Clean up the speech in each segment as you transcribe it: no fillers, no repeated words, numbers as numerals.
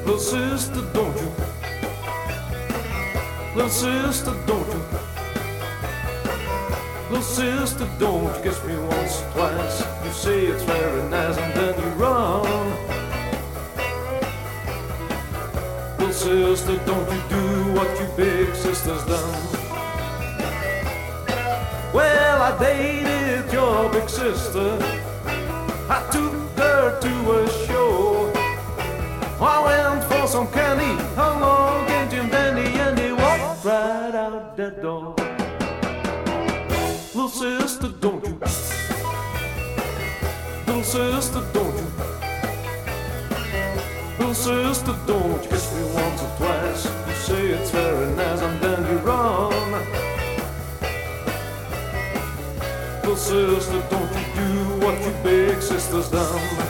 Little sister, don't you? Little sister, don't you? Little sister, don't you kiss me once or twice? You say it's very nice and then you run. Little sister, don't you do what your big sister's done? Well, I dated your big sister. I took her to a show. I went for some candy, hung on Jim Dandy, and he walked right out that door. Little sister, don't you? Little sister, don't you? Little sister, don't you kiss me once or twice? You say it's very nice and then you run. Little sister, don't you do what your big sister's done?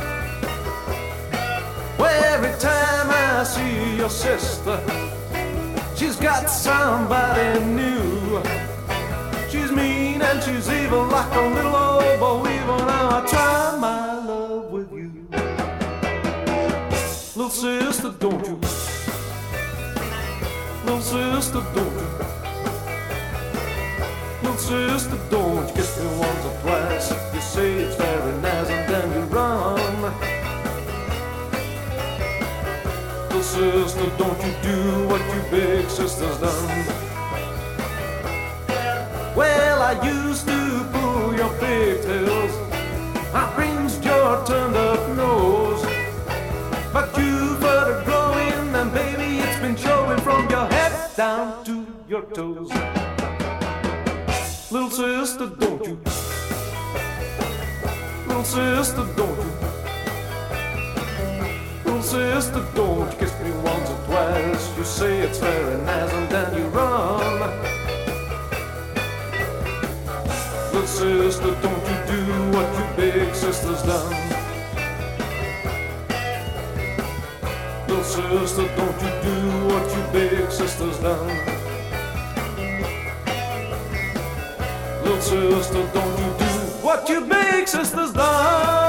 Well, every time I see your sister, she's got somebody new. She's mean and she's evil like a little old boy weevil. Now I try my love with you. Little sister, don't you? Little sister, don't you? Little sister, don't you kiss me once or twice? You say it's very nice and then you run. Little sister, don't you do what your big sister's done? Well, I used to pull your pigtails, I fringed your turned up nose, but you've got it growing, and baby, it's been showing from your head down to your toes. Little sister, don't you? Little sister, don't you? Little sister, don't you kiss me once or twice? You say it's very nice and then you run. Little sister, don't you do what your big sister's done? Little sister, don't you do what your big sister's done? Little sister, don't you do what your big sister's done?